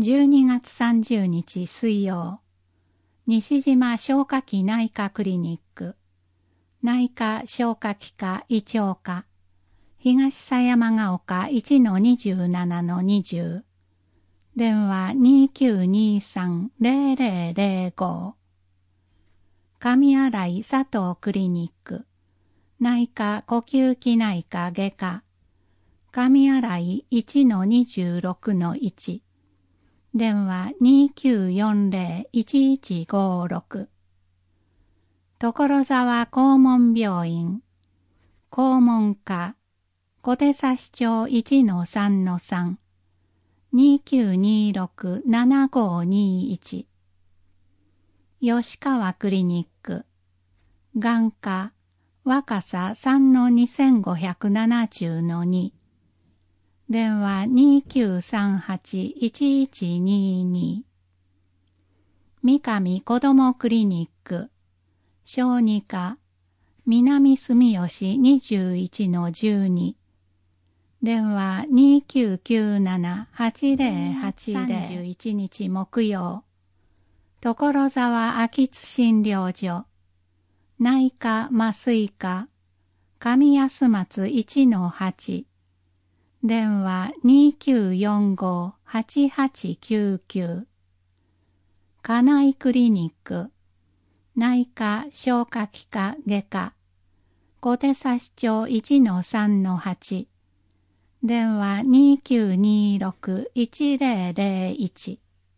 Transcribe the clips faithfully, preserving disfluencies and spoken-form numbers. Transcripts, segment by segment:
じゅうにがつさんじゅうにち水曜、西島消化器内科クリニック、内科消化器科胃腸科、東狭山ヶ丘 いちのにじゅうななのにじゅう、電話 にきゅうにさん ゼロゼロゼロご、上新井佐藤クリニック、内科呼吸器内科外科、上新井 いちのにじゅうろくのいち、電話 にきゅうよんゼロ いちいちごろく、所沢肛門病院、肛門科、小手指町 いちのさんのさん、にきゅうにろく ななごにいち、吉川クリニック、眼科、若狭 さんのにせんごひゃくななじゅうのに、電話 にきゅうさんはち いちいちにに、三上子どもクリニック、小児科、南住吉 にじゅういちのじゅうに、電話 にきゅうきゅうなな はちゼロはちゼロ、さんじゅういちにち木曜、所沢秋津診療所、内科麻酔科、上安松 いちのはち、電話 にきゅうよんご はちはちきゅうきゅう、金井クリニック、内科消化器科外科、小手指町 いちのさんのはち、電話 にきゅうにろく いちゼロゼロいち、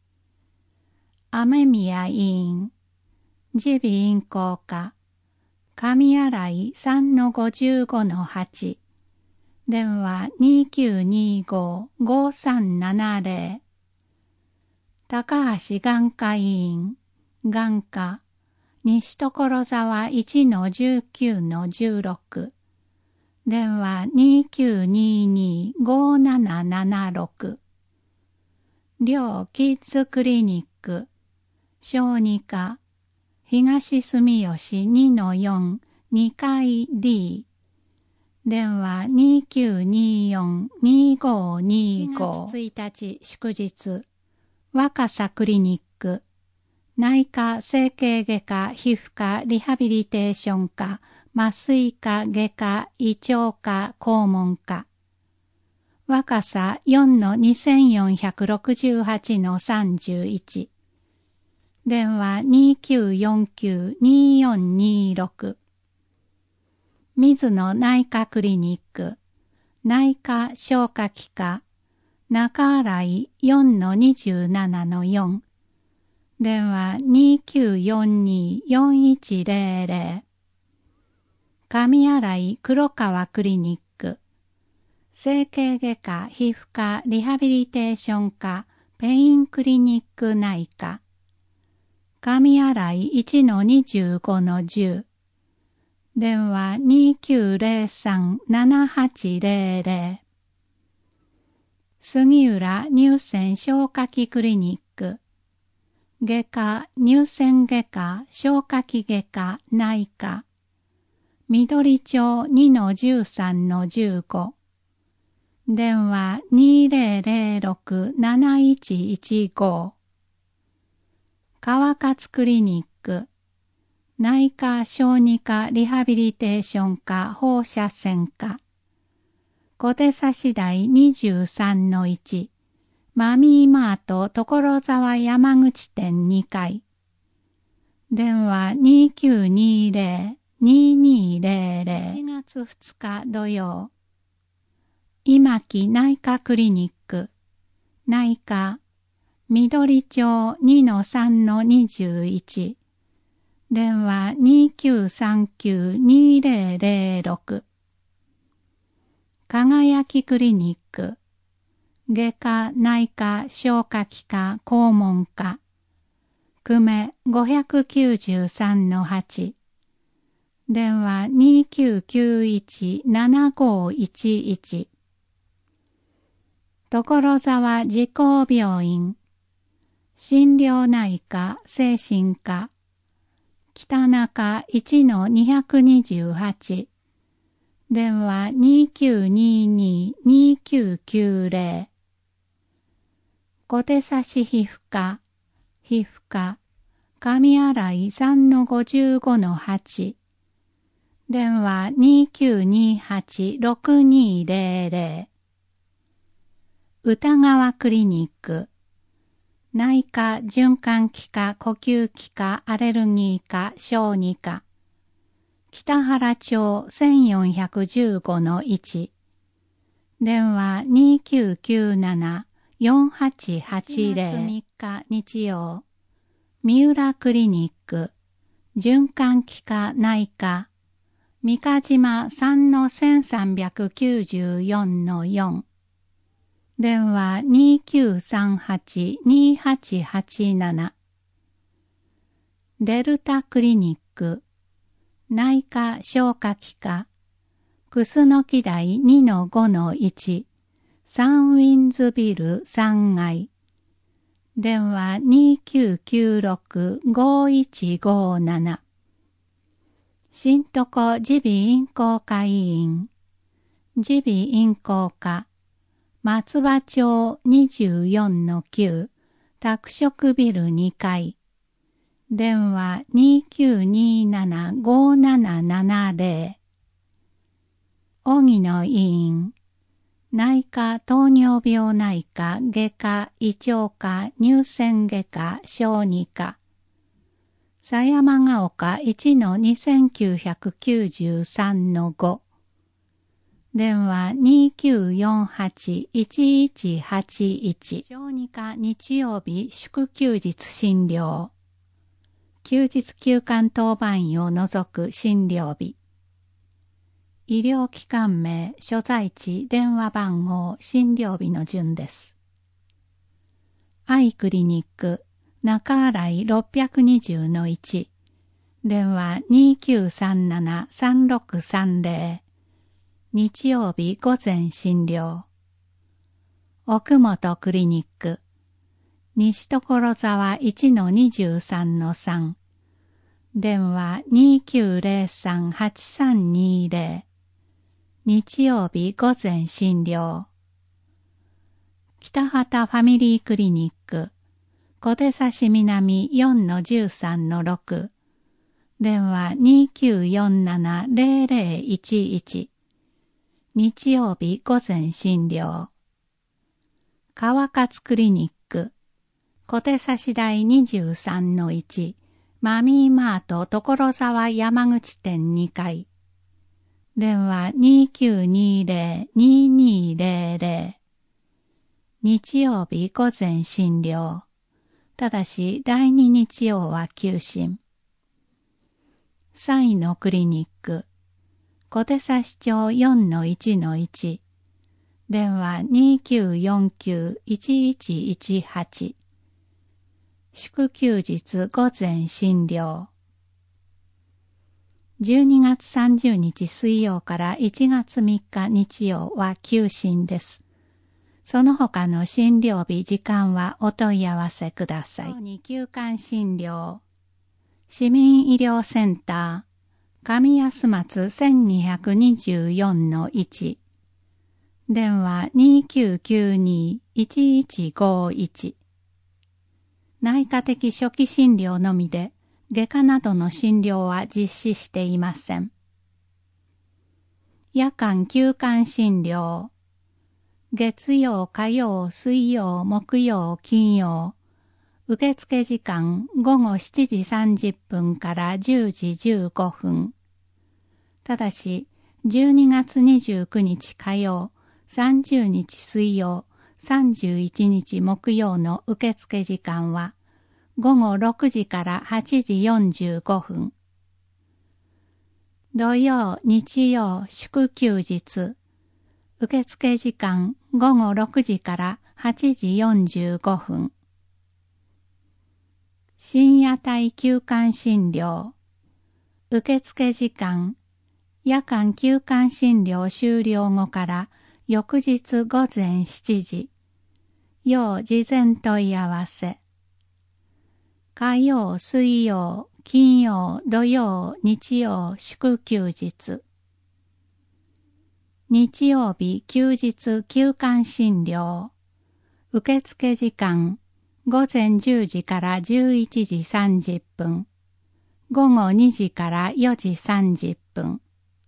雨宮医院、耳鼻咽喉科、上新井 さんのごじゅうごのはち、電話 にきゅうにご ごさんななゼロ、高橋眼科医院、眼科、西所沢 いちのじゅうきゅうのじゅうろく、電話 にきゅうにに ごななななろく、両キッズクリニック、小児科、東住吉 にのよん、にかい D、電話 にきゅうによん にごにご、しがつついたち祝日、若狭クリニック、内科整形外科皮膚科リハビリテーション科麻酔科外科胃腸科肛門科、若狭 よんのにせんよんひゃくろくじゅうはちのさんじゅういち、電話 にきゅうよんきゅう によんにろく、水野内科クリニック、内科消化器科、中新井 よんのにじゅうななのよん、電話 にきゅうよんに よんいちゼロゼロ、上新井黒川クリニック、整形外科皮膚科リハビリテーション科ペインクリニック内科、上新井 いちのにじゅうごのじゅう、電話 にきゅうゼロさん ななはちゼロゼロ、杉浦乳腺消化器クリニック、外科乳腺外科消化器外科内科、緑町 にのじゅうさんのじゅうご、電話 にゼロゼロろく なないちいちご、川勝クリニック、内科小児科リハビリテーション科放射線科、小手指台 にじゅうさんのいち、マミーマート所沢山口店にかい、電話 にきゅうにゼロ ににゼロゼロ、しちがつふつか土曜、今木内科クリニック、内科、緑町 にのさんのにじゅういち、電話 にきゅうさんきゅう にゼロゼロろく、輝きクリニック、外科内科消化器科肛門科、久米 ごきゅうさんのはち、電話 にきゅうきゅういち ななごいちいち、所沢慈光病院、心療内科精神科、北中 いちのににはち、電話 にきゅうにに にきゅうきゅうゼロ、 小手差し皮膚科、皮膚科、上洗い さんのごじゅうごのはち。電話 にきゅうにはち ろくにーぜろぜろ。歌川クリニック、内科、循環器科、呼吸器科、アレルギー科、小児科。北原町 せんよんひゃくじゅうごのいち。電話 にきゅうきゅうなな よんはちはちぜろ。しちがつみっか日曜。三浦クリニック、循環器科内科。三ヶ島 さんのせんさんびゃくきゅうじゅうよんのよん。電話 にきゅうさんはち にはちはちなな。デルタクリニック、内科消化器科。楠木台 にのごのいち。サンウィンズビルさん階。電話 にきゅうきゅうろく ごいちごなな。新床耳鼻咽喉科医院、耳鼻咽喉科、松葉町 にじゅうよんのきゅう、宅食ビルに階。電話 にきゅうになな ごななななぜろ。荻野医院、内科糖尿病内科外科胃腸科乳腺外科小児科。狭山ヶ丘 いちのにせんきゅうひゃくきゅうじゅうさんのご。電話 にきゅうよんはち いちいちはちいち。小児科日曜日祝休日診療。休日休館当番医を除く診療日。医療機関名、所在地、電話番号、診療日の順です。アイクリニック、中新井ろっぴゃくにじゅうのいち。電話 にきゅうさんなな さんろくさんぜろ。日曜日午前診療。奥本クリニック、西所沢 いちのにじゅうさんのさん。電話 にきゅうぜろさん はちさんにぜろ。日曜日午前診療。北畑ファミリークリニック、小手差し南 よんのじゅうさんのろく。電話 にきゅうよんなな ぜろぜろいちいち。日曜日午前診療。川勝クリニック、小手差し台 にじゅうさんのいち。マミーマート所沢山口店に階。電話 にきゅうにぜろ ににぜろぜろ。日曜日午前診療。ただし第二日曜は休診。サイのクリニック、小手差し町 よんのいちのいち。電話 にきゅうよんきゅう いちいちいちはち。祝休日午前診療。じゅうにがつさんじゅうにち水曜からいちがつみっか日曜は休診です。その他の診療日時間はお問い合わせください。小児休館診療。市民医療センター、上安松 せんにひゃくにじゅうよんのいち。電話 にきゅうきゅうに いちいちごいち。内科的初期診療のみで、外科などの診療は実施していません。夜間休館診療。月曜、火曜、水曜、木曜、金曜。受付時間ごごしちじさんじゅっぷんからじゅうじじゅうごふん。ただし、じゅうにがつにじゅうくにち火曜、さんじゅうにち水曜、さんじゅういちにち木曜の受付時間は、ごごろくじからはちじよんじゅうごふん。土曜、日曜、祝休日。受付時間ごごろくじからはちじよんじゅうごふん。深夜帯休館診療。受付時間、夜間休館診療終了後から翌日午前しちじ。要事前問い合わせ。火曜、水曜、金曜、土曜、日曜、祝休日。日曜日休日休館診療。 受付時間、午前じゅうじからじゅういちじさんじゅっぷん、午後にじからよじさんじゅっぷん。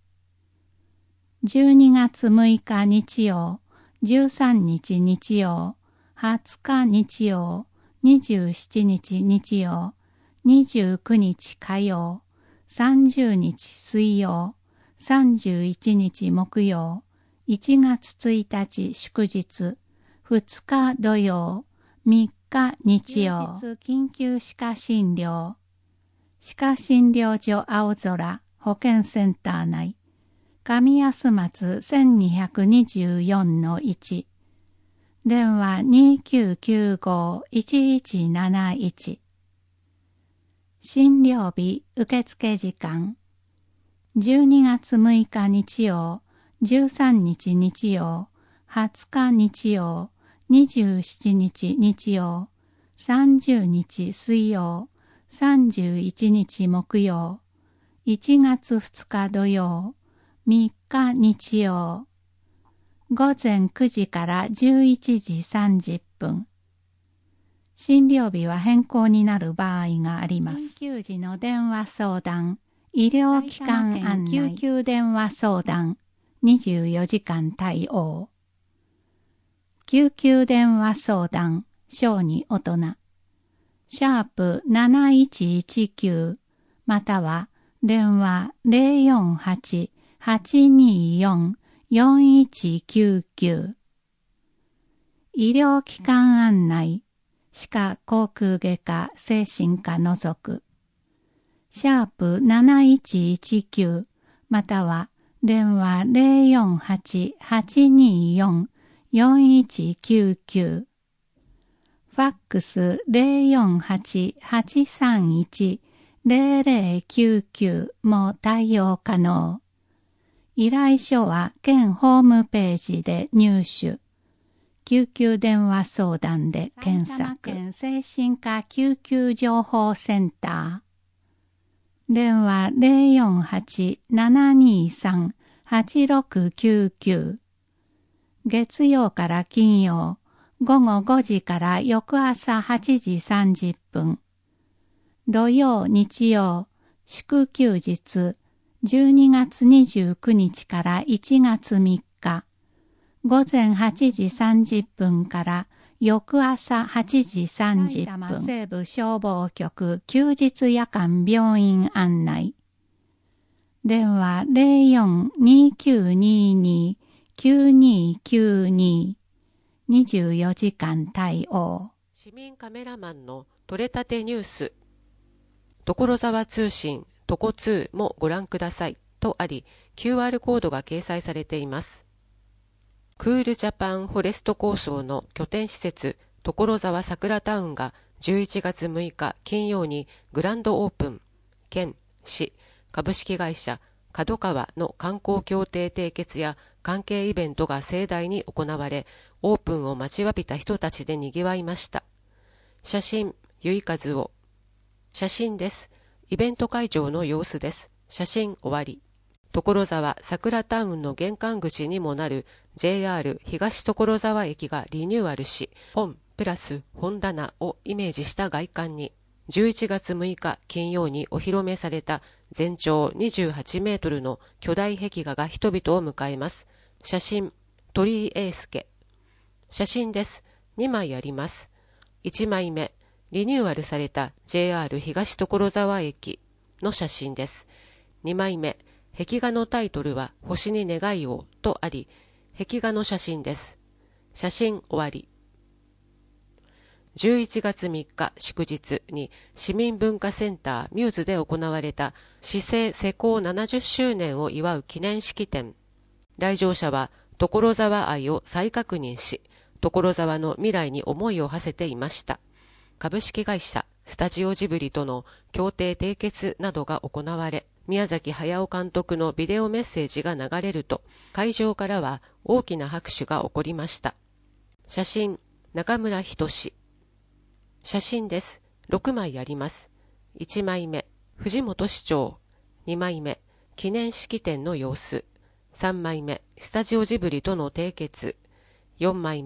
じゅうにがつむいか日曜、じゅうさんにち日曜、はつか日曜、にじゅうしちにち日曜、にじゅうくにち火曜、さんじゅうにち水曜、さんじゅういちにち木曜、いちがつついたち祝日、ふつか土曜、みっか日曜、緊急歯科診療、歯科診療所青空保健センター内、上安松 せんにひゃくにじゅうよんのいち、電話 にきゅうきゅうご いちいちなないち。診療日受付時間、じゅうにがつむいか日曜、じゅうさんにち日曜、はつか日曜、にじゅうしちにち日曜、さんじゅうにち水曜、さんじゅういちにち木曜、いちがつふつか土曜、みっか日曜、午前くじからじゅういちじさんじゅっぷん。診療日は変更になる場合があります。緊急時の電話相談、医療機関案内、救急電話相談、にじゅうよじかん対応。救急電話相談、小児大人。シャープなないちいちきゅうまたは電話 ゼロよんはち はちにーよん よんいちきゅうきゅう。医療機関案内、歯科口腔外科精神科除く。シャープなないちいちきゅうまたは電話 ゼロよんはち はちにーよん よんいちきゅうきゅう。ファックス ゼロよんはち はちさんいち ゼロゼロきゅうきゅうも対応可能。依頼書は県ホームページで入手。救急電話相談で検索。埼玉県精神科救急情報センター。電話 ゼロよんはち ななにさん はちろくきゅうきゅう。月曜から金曜、午後ごじから翌朝はちじさんじゅっぷん。土曜、日曜、祝休日、じゅうにがつにじゅうくにちからいちがつみっか。午前はちじさんじゅっぷんから翌朝はちじさんじゅっぷん。埼玉西部消防局休日夜間病院案内。電話 ゼロよん にきゅうにに きゅうにきゅうに。にじゅうよじかん対応。 市民カメラマンの取れたてニュース。所沢通信トコツーもご覧くださいとあり、キューアール コードが掲載されています。クールジャパンフォレスト構想の拠点施設所沢桜タウンがじゅういちがつむいか金曜にグランドオープン。県、市、株式会社角川の観光協定締結や関係イベントが盛大に行われ、オープンを待ちわびた人たちでにぎわいました。写真、ゆいかずお。写真です。イベント会場の様子です。写真終わり。所沢桜タウンの玄関口にもなる ジェイアール 東所沢駅がリニューアルし、本プラス本棚をイメージした外観に、じゅういちがつむいか金曜にお披露目された全長にじゅうはちメートルの巨大壁画が人々を迎えます。写真、鳥居英介。写真です。にまいあります。いちまいめ、リニューアルされた ジェイアール 東所沢駅の写真です。にまいめ、壁画のタイトルは星に願いをとあり、壁画の写真です。写真終わり。じゅういちがつみっか祝日に市民文化センターミューズで行われた市政施行ななじゅっしゅうねんを祝う記念式典。来場者は所沢愛を再確認し、所沢の未来に思いを馳せていました。株式会社スタジオジブリとの協定締結などが行われ、宮崎駿監督のビデオメッセージが流れると、会場からは大きな拍手が起こりました。写真、中村仁志。写真です。ろくまいあります。いちまいめ、藤本市長。にまいめ、記念式典の様子。さんまいめ、スタジオジブリとの締結。よんまいめ、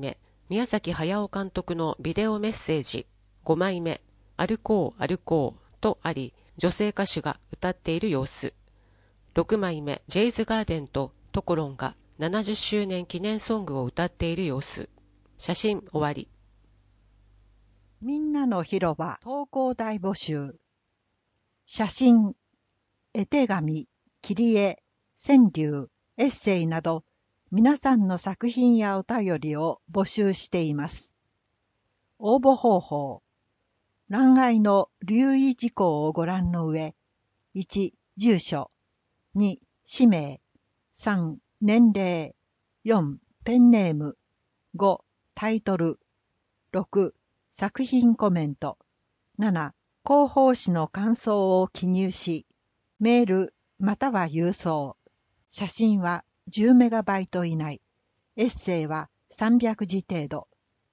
宮崎駿監督のビデオメッセージごまいめ、歩こう歩こうとあり、女性歌手が歌っている様子。ろくまいめ、ジェイズガーデンとトコロンがななじゅっしゅうねん記念ソングを歌っている様子。写真終わり。 みんなの広場投稿大募集。写真、絵手紙、切り絵、川柳、エッセイなど、皆さんの作品やお便りを募集しています。応募方法。欄外の留意事項をご覧の上、いち、住所、に、氏名、さん、年齢、よん、ペンネーム、ご、タイトル、ろく、作品コメント、なな、広報誌の感想を記入し、メールまたは郵送、写真はじゅうメガバイト以内、エッセイはさんびゃくじ程度。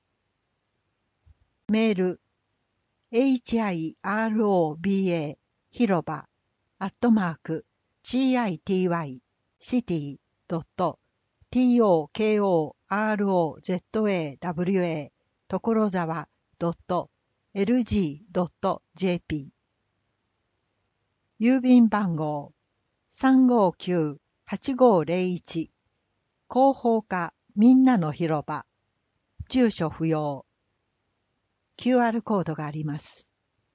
メール、hiroba 広場アットマーク city city.tokorozawa 所沢 .lg.jp 郵便番号 さんごきゅうはちごゼロいち 広報課みんなの広場住所不要 キューアール コードがあります。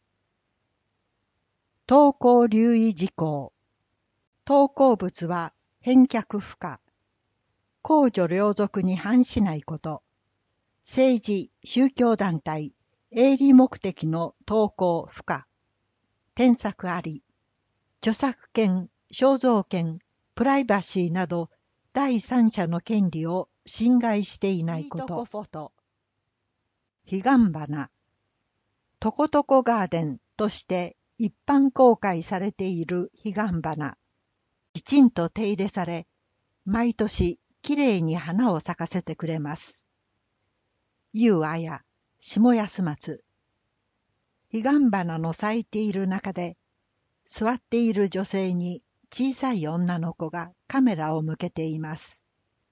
投稿留意事項。投稿物は返却不可。公序良俗に反しないこと。政治、宗教団体、営利目的の投稿不可。添削あり。著作権、肖像権、プライバシーなど第三者の権利を侵害していないこと。彼岸花。トコトコガーデンとして一般公開されている彼岸花。きちんと手入れされ、毎年きれいに花を咲かせてくれます。ゆうあや、下安松。彼岸花の咲いている中で、座っている女性に小さい女の子がカメラを向けています。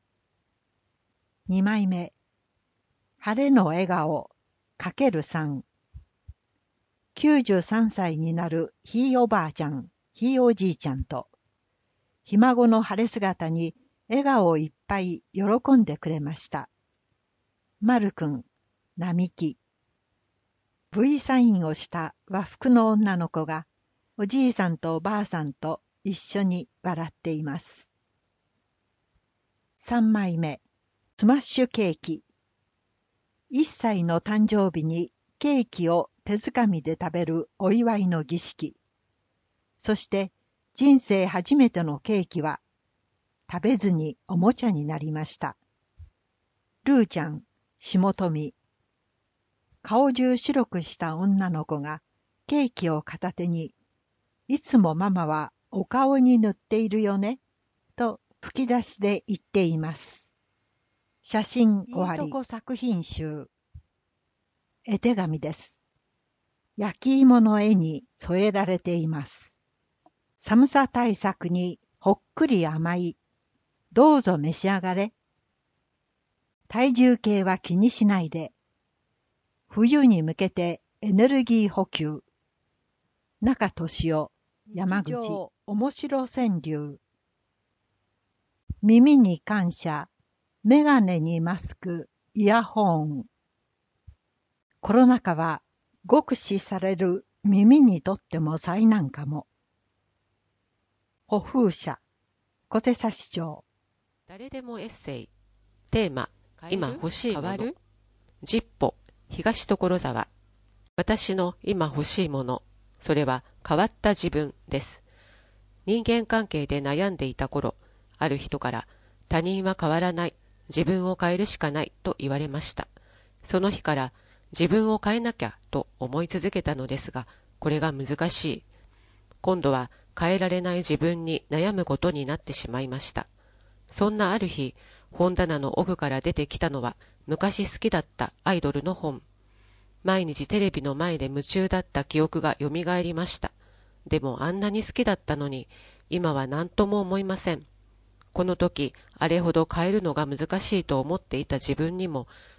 にまいめ。晴れの笑顔、かけるさん。きゅうじゅうさんさいになるひいおばあちゃん、ひいおじいちゃんと、ひ孫の晴れ姿に笑顔をいっぱい喜んでくれました。まるくん、並木。V サインをした和服の女の子が、おじいさんとおばあさんと一緒に笑っています。さんまいめ、スマッシュケーキ。いっさいの誕生日にケーキを手づかみで食べるお祝いの儀式。そして人生初めてのケーキは食べずにおもちゃになりました。ルーちゃん、下富。顔中白くした女の子がケーキを片手に、いつもママはお顔に塗っているよね、と吹き出しで言っています。写真終わり。いいとこ作品集。絵手紙です。焼き芋の絵に添えられています。寒さ対策にほっくり甘い。どうぞ召し上がれ。体重計は気にしないで。冬に向けてエネルギー補給。中俊夫、山口。面白川柳。耳に感謝。メガネにマスク、イヤホン。コロナ禍は酷使される耳にとっても災難かも。歩風車、小手指町。 誰でもエッセイ。テーマ、今欲しいもの。変わる？ジッポ、東所沢。私の今欲しいもの。それは変わった自分です。人間関係で悩んでいた頃、ある人から他人は変わらない。自分を変えるしかないと言われました。その日から自分を変えなきゃと思い続けたのですが、これが難しい。今度は変えられない自分に悩むことになってしまいました。そんなある日、本棚の奥から出てきたのは昔好きだったアイドルの本。毎日テレビの前で夢中だった記憶がよみがえりました。でもあんなに好きだったのに、今は何とも思いません。この時、あれほど変えるのが難しいと思っていた自分にも、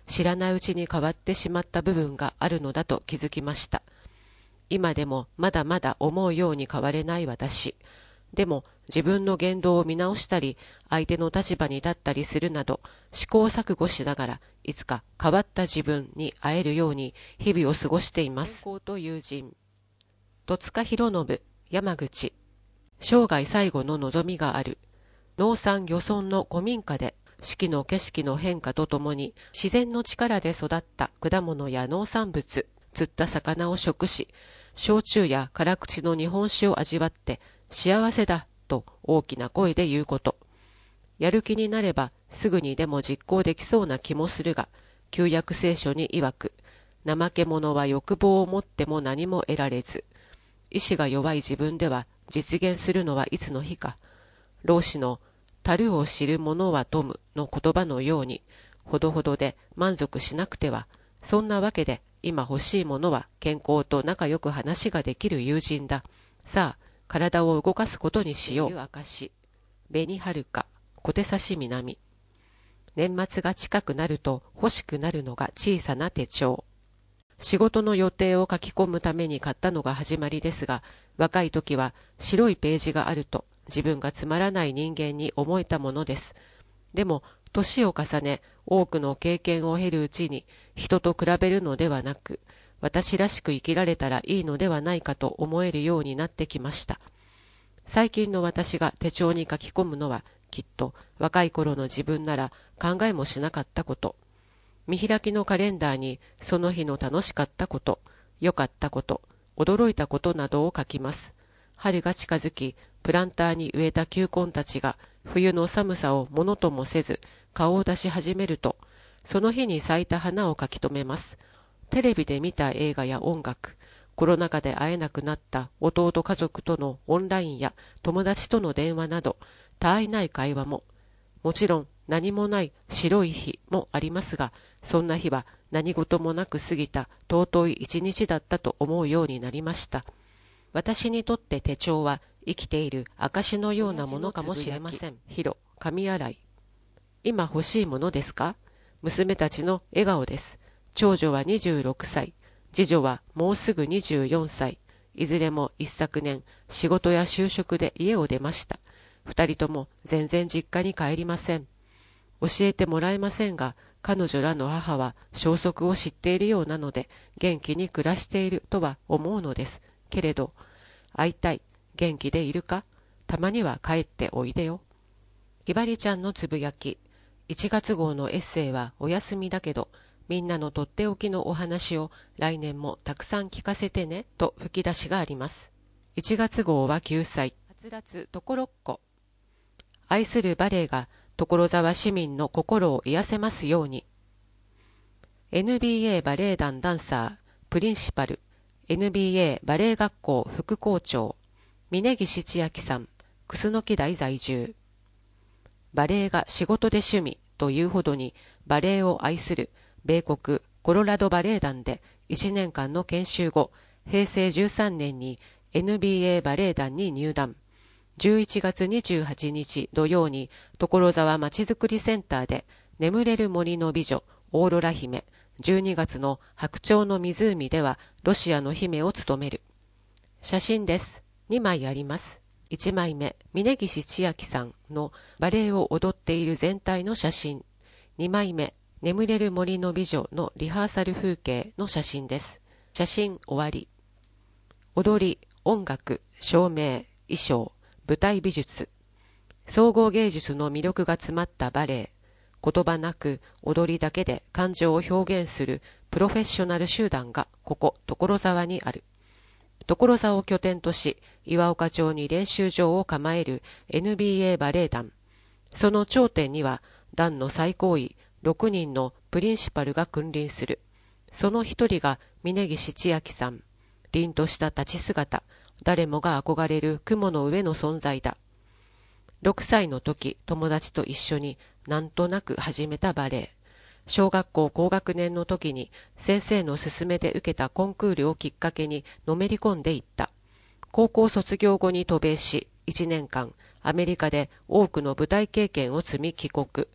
知らないうちに変わってしまった部分があるのだと気づきました。今でもまだまだ思うように変われない私。でも自分の言動を見直したり、相手の立場に立ったりするなど、試行錯誤しながら、いつか変わった自分に会えるように日々を過ごしています。健康と友人。戸塚博信、山口。生涯最後の望みがある。農山漁村の古民家で、四季の景色の変化とともに、自然の力で育った果物や農産物、釣った魚を食し、焼酎や辛口の日本酒を味わって、幸せだと大きな声で言うこと。やる気になればすぐにでも実行できそうな気もするが、旧約聖書に曰く、怠け者は欲望を持っても何も得られず、意志が弱い自分では実現するのはいつの日か。老子の樽を知る者は富むの言葉のように、ほどほどで満足しなくては、そんなわけで今欲しいものは健康と仲良く話ができる友人だ。さあ、体を動かすことにしよう。証、紅はるか、小手差し南。年末が近くなると欲しくなるのが小さな手帳。仕事の予定を書き込むために買ったのが始まりですが、若い時は白いページがあると自分がつまらない人間に思えたものです。でも、年を重ね、多くの経験を経るうちに、人と比べるのではなく、私らしく生きられたらいいのではないかと思えるようになってきました。最近の私が手帳に書き込むのは、きっと若い頃の自分なら考えもしなかったこと。見開きのカレンダーにその日の楽しかったこと、良かったこと、驚いたことなどを書きます。春が近づき、プランターに植えた球根たちが冬の寒さをものともせず顔を出し始めると、その日に咲いた花を書き留めます。テレビで見た映画や音楽、コロナ禍で会えなくなった弟家族とのオンラインや友達との電話など、他愛ない会話も、もちろん何もない白い日もありますが、そんな日は何事もなく過ぎた尊い一日だったと思うようになりました。私にとって手帳は生きている証のようなものかもしれません。ヒロ、紙洗い。今欲しいものですか？娘たちの笑顔です。長女はにじゅうろくさい、次女はもうすぐにじゅうよんさい。いずれも一昨年、仕事や就職で家を出ました。二人とも全然実家に帰りません。教えてもらえませんが、彼女らの母は消息を知っているようなので、元気に暮らしているとは思うのです。けれど、会いたい、元気でいるか？たまには帰っておいでよ。ひばりちゃんのつぶやき。いちがつ号のエッセイはお休みだけど、みんなのとっておきのお話を来年もたくさん聞かせてねと吹き出しがあります。いちがつ号は救済。はつらつところっこ。愛するバレエが所沢市民の心を癒せますように。エヌビーエー バレエ団ダンサー、プリンシパル、エヌビーエー バレエ学校副校長、峯岸千秋さん、楠台在住。バレエが仕事で趣味というほどにバレエを愛する米国コロラドバレエ団でいちねんかんの研修後、へいせいじゅうさんねんに エヌビーエー バレエ団に入団。じゅういちがつにじゅうはちにち土曜に所沢まちづくりセンターで眠れる森の美女オーロラ姫、じゅうにがつの白鳥の湖ではロシアの姫を務める。写真です。にまいあります。いちまいめ、峯岸千秋さんのバレエを踊っている全体の写真。にまいめ、眠れる森の美女のリハーサル風景の写真です。写真終わり。踊り、音楽、照明、衣装、舞台美術。総合芸術の魅力が詰まったバレエ。言葉なく踊りだけで感情を表現するプロフェッショナル集団がここ所沢にある。所沢を拠点とし、岩岡町に練習場を構える エヌビーエー バレエ団。その頂点には団の最高位ろくにんのプリンシパルが君臨する。その一人が峯岸千秋さん。凛とした立ち姿、誰もが憧れる雲の上の存在だ。ろくさいの時、友達と一緒になんとなく始めたバレエ。小学校高学年の時に先生の勧めで受けたコンクールをきっかけにのめり込んでいった。高校卒業後に渡米し、いちねんかんアメリカで多くの舞台経験を積み帰国。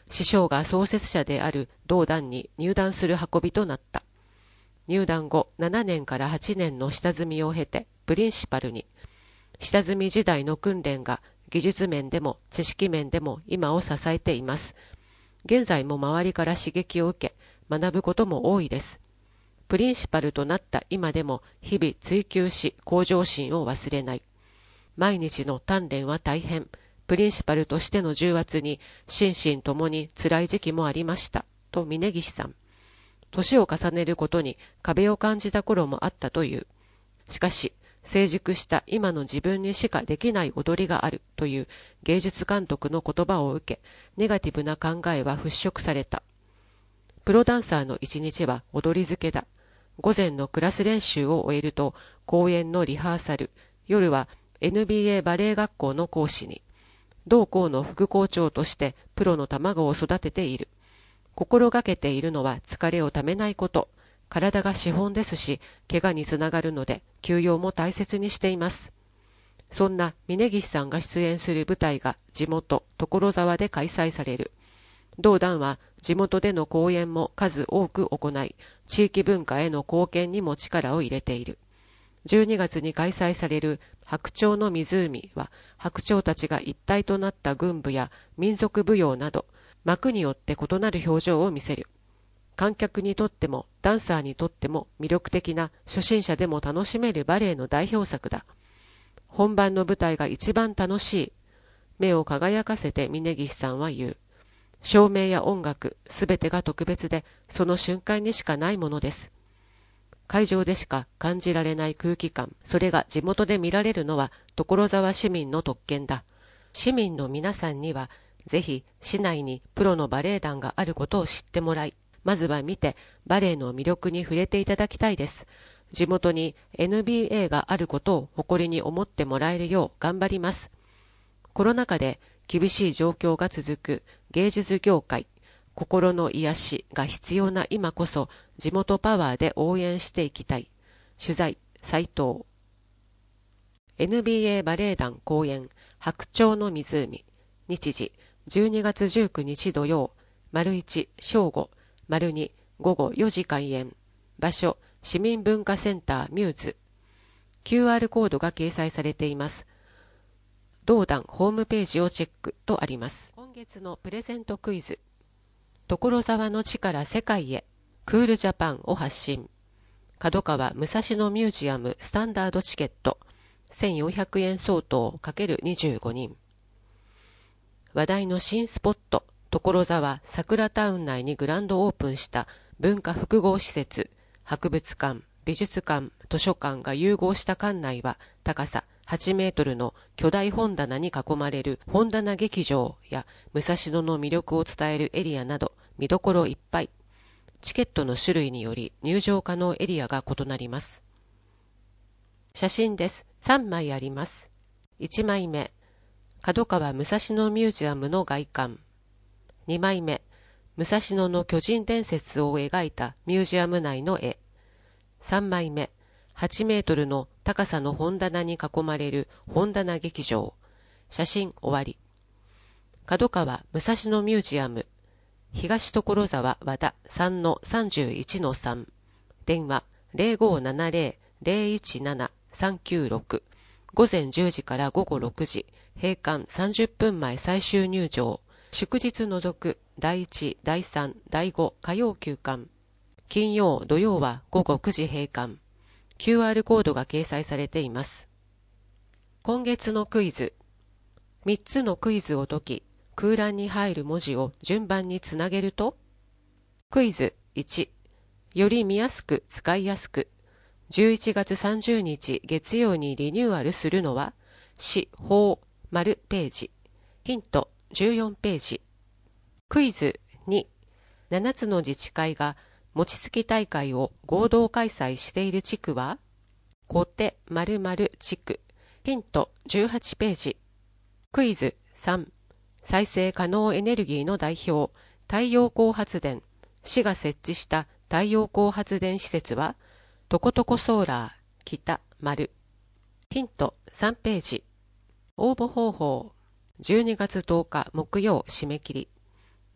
師匠が創設者である同団に入団する運びとなった。入団後ななねんからはちねんの下積みを経てプリンシパルに。下積み時代の訓練が技術面でも知識面でも今を支えています。現在も周りから刺激を受け学ぶことも多いです。プリンシパルとなった今でも日々追求し向上心を忘れない。毎日の鍛錬は大変。プリンシパルとしての重圧に心身ともに辛い時期もありました。と峯岸さん。年を重ねることに壁を感じた頃もあったという。しかし、成熟した今の自分にしかできない踊りがあるという芸術監督の言葉を受け、ネガティブな考えは払拭された。プロダンサーの一日は踊り漬けだ。午前のクラス練習を終えると公演のリハーサル、夜は エヌビーエー バレエ学校の講師に、同校の副校長としてプロの卵を育てている。心がけているのは疲れをためないこと。体が資本ですし、怪我につながるので休養も大切にしています。そんな峯岸さんが出演する舞台が地元所沢で開催される。同団は地元での公演も数多く行い、地域文化への貢献にも力を入れている。じゅうにがつに開催される白鳥の湖は、白鳥たちが一体となった群舞や民族舞踊など、幕によって異なる表情を見せる。観客にとってもダンサーにとっても魅力的な初心者でも楽しめるバレエの代表作だ。本番の舞台が一番楽しい。目を輝かせて峯岸さんは言う。照明や音楽、すべてが特別で、その瞬間にしかないものです。会場でしか感じられない空気感、それが地元で見られるのは所沢市民の特権だ。市民の皆さんには、ぜひ市内にプロのバレエ団があることを知ってもらい、まずは見てバレエの魅力に触れていただきたいです。地元に エヌビーエー があることを誇りに思ってもらえるよう頑張ります。コロナ禍で厳しい状況が続く芸術業界、心の癒しが必要な今こそ地元パワーで応援していきたい。取材、斉藤。エヌビーエー バレエ団公演、白鳥の湖。日時、じゅうにがつじゅうくにち土曜、丸いち正午、丸に午後よじ開演。場所、市民文化センターミューズ。キューアール コードが掲載されています。同団ホームページをチェックとあります。今月のプレゼントクイズ。所沢の地から世界へ、クールジャパンを発信。角川武蔵野ミュージアムスタンダードチケット、せんよんひゃくえん相当 ×にじゅうご 人。話題の新スポット、所沢桜タウン内にグランドオープンした文化複合施設、博物館、美術館、図書館が融合した館内は高さはちメートルの巨大本棚に囲まれる本棚劇場や武蔵野の魅力を伝えるエリアなど見どころいっぱい。チケットの種類により入場可能エリアが異なります。写真です。さんまいあります。いちまいめ、角川武蔵野ミュージアムの外観。にまいめ、武蔵野の巨人伝説を描いたミュージアム内の絵。さんまいめ、はちメートルの高さの本棚に囲まれる本棚劇場。写真終わり。角川武蔵野ミュージアム。東所沢和田 さんのさんじゅういちのさん。電話 ゼロごーななゼロ ゼロいちなな さんきゅうろく。午前じゅうじから午後ろくじ。閉館さんじゅっぷんまえ最終入場。祝日除くだいいち、だいさん、だいご火曜休館。金曜、土曜は午後くじ閉館。キューアール コードが掲載されています。今月のクイズ。みっつのクイズを解き、空欄に入る文字を順番につなげると、クイズいち、より見やすく使いやすく、じゅういちがつさんじゅうにち月曜にリニューアルするのは、市法丸ページ。ヒントじゅうよんページ。クイズに、ななつの自治会が餅つき大会を合同開催している地区は、小手〇〇地区。ヒントじゅうはちページ。クイズさん、再生可能エネルギーの代表、太陽光発電。市が設置した太陽光発電施設は、トコトコソーラー、北丸。ヒントさんページ。応募方法、じゅうにがつとおか木曜締め切り。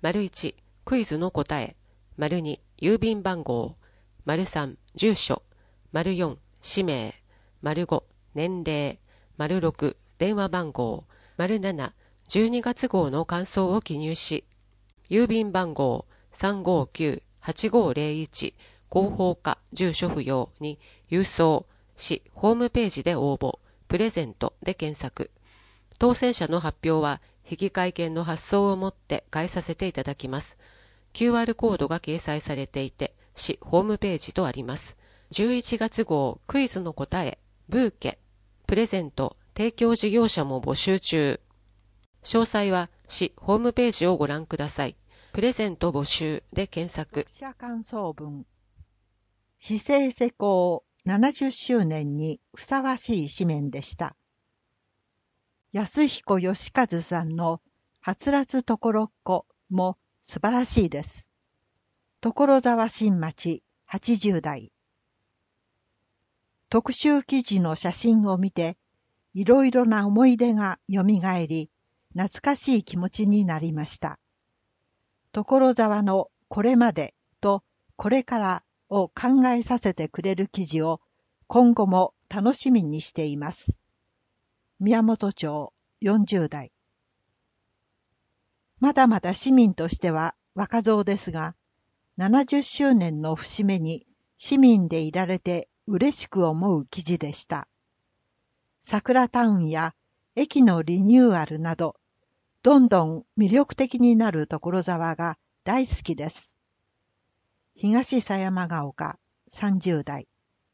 いち、クイズの答え。に、郵便番号。さん、住所。よん、氏名。ご、年齢。ろく、電話番号。なな、じゅうにがつ号の感想を記入し、郵便番号 さんごきゅうはちごぜろいち 広報課住所不要に郵送し、ホームページで応募、プレゼントで検索。当選者の発表は引換券の発送をもって返させていただきます。キューアール コードが掲載されていて、市ホームページとあります。じゅういちがつ号クイズの答え、ブーケ、プレゼント、提供事業者も募集中。詳細は市ホームページをご覧ください。プレゼント募集で検索。 読者感想文。市政施行ななじゅっしゅうねんにふさわしい紙面でした。安彦義和さんのはつらつところっこも素晴らしいです。所沢新町はちじゅう代。特集記事の写真を見て、いろいろな思い出がよみがえり、懐かしい気持ちになりました。所沢のこれまでとこれからを考えさせてくれる記事を今後も楽しみにしています。宮本町よんじゅう代。まだまだ市民としては若造ですが、ななじゅっしゅうねんの節目に市民でいられて嬉しく思う記事でした。桜タウンや駅のリニューアルなど、どんどん魅力的になる所沢が大好きです。東狭山ヶ丘さんじゅう代。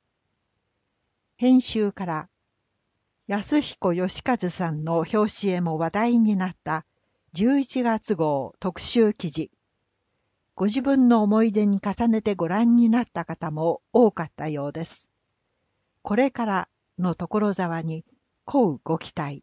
編集から安彦義和さんの表紙絵も話題になったじゅういちがつ号特集記事。ご自分の思い出に重ねてご覧になった方も多かったようです。これからの所沢に乞うご期待。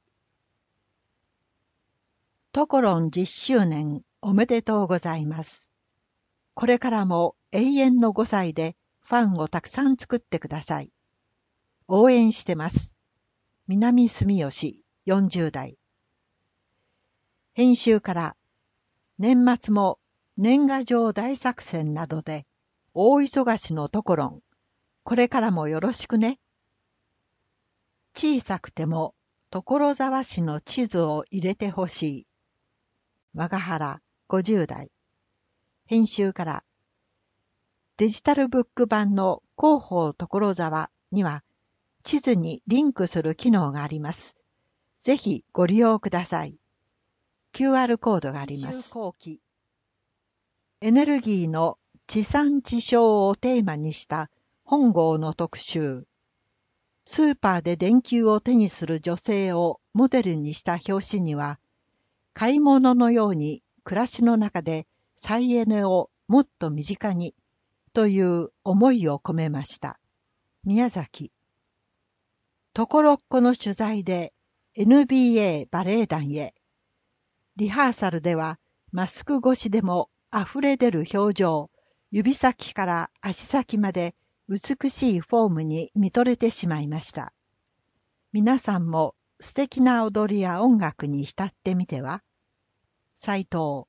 トコロンじゅっしゅうねんおめでとうございます。これからも永遠のごさいでファンをたくさん作ってください。応援してます。南住吉よんじゅう代。編集から年末も年賀状大作戦などで大忙しのトコロン。これからもよろしくね。小さくても所沢市の地図を入れてほしい。我が原ごじゅう代。編集からデジタルブック版の広報所沢には地図にリンクする機能があります。ぜひご利用ください。キューアール コードがあります。エネルギーの地産地消をテーマにした本号の特集。スーパーで電球を手にする女性をモデルにした表紙には、買い物のように暮らしの中で再エネをもっと身近にという思いを込めました。宮崎。ところっこの取材で エヌビーエー バレエ団へ。リハーサルではマスク越しでも溢れ出る表情、指先から足先まで美しいフォームに見とれてしまいました。皆さんも素敵な踊りや音楽に浸ってみては。斉藤。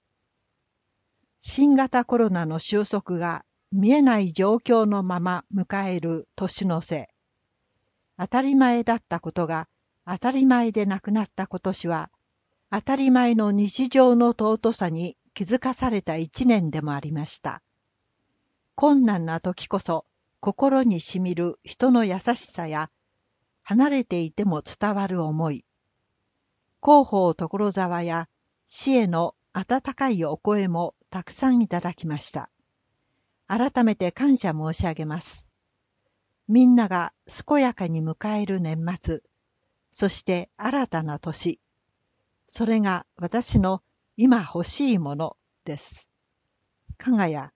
新型コロナの収束が見えない状況のまま迎える年の瀬。当たり前だったことが当たり前でなくなった今年は、当たり前の日常の尊さに気づかされた一年でもありました。困難な時こそ心にしみる人の優しさや、離れていても伝わる思い。広報所沢や市への温かいお声もたくさんいただきました。改めて感謝申し上げます。みんなが健やかに迎える年末、そして新たな年。それが私の今欲しいものです。かがや。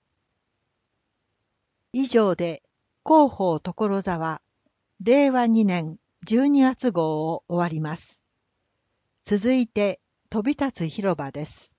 以上で広報所沢れいわにねんじゅうにがつ号を終わります。続いて飛び立つ広場です。